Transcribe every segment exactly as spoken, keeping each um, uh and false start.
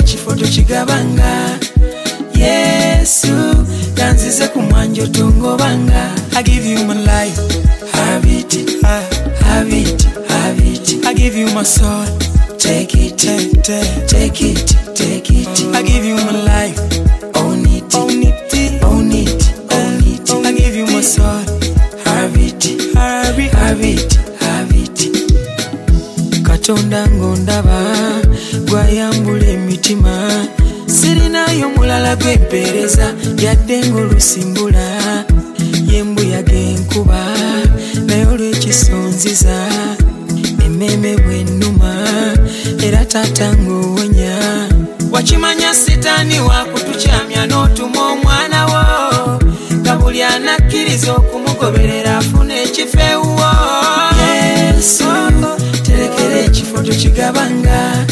ekifo tukigabanga. Yesu ganzize ku mwanjo tongobanga. I give you my life, have it, have it, have it. I give you my soul, take it, take, take, take it, take it. I give you my life, own it, own it, own it, own it. I give you my soul, have it, have it, have it, have it. Katonda ngondaba gwayambula emitima, sirinayo mulala gwempereza yadde ng'olusimbula. Yembuyaga enkuba naye olw'ekisonziza, emmeme bw'ennuma era taata ng'owonya. Wakimanya sitaani wakutukyamya n'otuma omwana wo, nga buli anakkiriza okumugoberera afuna ekifo ewuwo. Yesu terekera ekifo tukigabanga.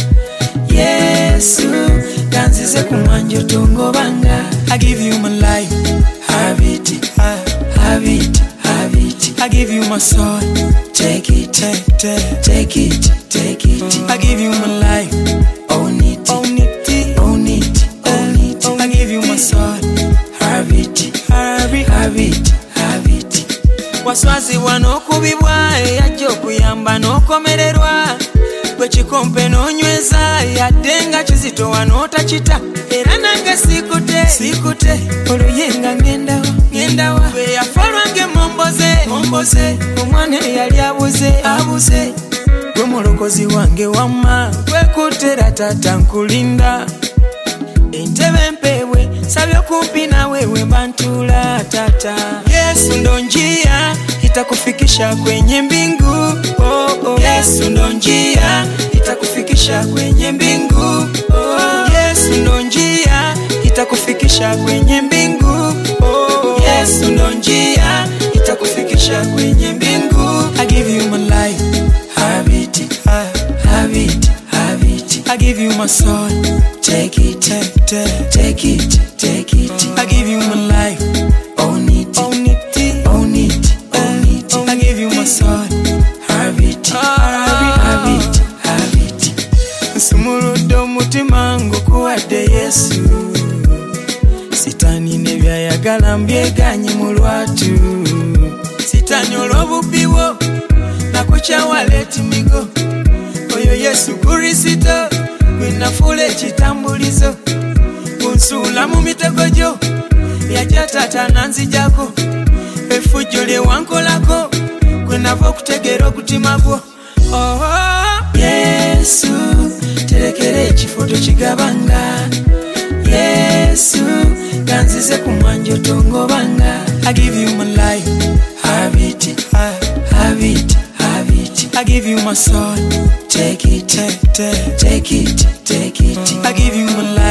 Yesu ganzize ku mwanjo tongobanga. I give you my life, have it, have it, have it. I give you my soul, take it, take, take, take it, take it. I give you my life, own it, own it, own it, own it. I give you my soul, have it, have it, have it, have it. Waswaziwa n'okubibwa eyajja okuyamba n'okomererwa, gwe kikompe n'onyweza yadde nga kizitowa n'otakita. Era nange sikute, sikute oluyenga ngendawa, ngendawa. Bwe yafa lwange momboze, momboze. Omwana eyali abuze, abuze. Gwe mulokozi wange wamma, gwekutera taata nkulinda. Entebe mpewe sabye kumpi nawe wemba ntula tata. Yesu ndo njia itakufikisha kwenye mbingu. Oh, oh. Yesu ndo njia itakufikisha kwenye mbingu. Oh, Yesu ndo njia itakufikisha kwenye mbingu. Oh, Yesu ndo njia itakufikisha kwenye mbingu. I give you my life, have it, have it, have it. I give you my soul, take it, take, take, take it, take it. I give you my life, own it, own it, own it, own it. I give you my soul, have it, have it, have it, have it. Nsumuludde omutima ngukuwadde Yesu, sitaani ne byayagala mbyeganye mu lwatu. Sitaani olw'obubbi bwo nakukyawa leeta migo, oyo Yesu Kristo gwe nafuula ekitambulizo. Kunsuula mu mitego gyo yajja taata nanzijako, effujjo lye wankolako gwe nava okutegeera okutima gwo. Oh, Yesu terekera ekifo tukigabanga. Yesu ganzize ku mwanjo tongobanga. I give you my life, have it, have it, have it. I give you my soul, take it, take, take, take it, take it. I give you my life.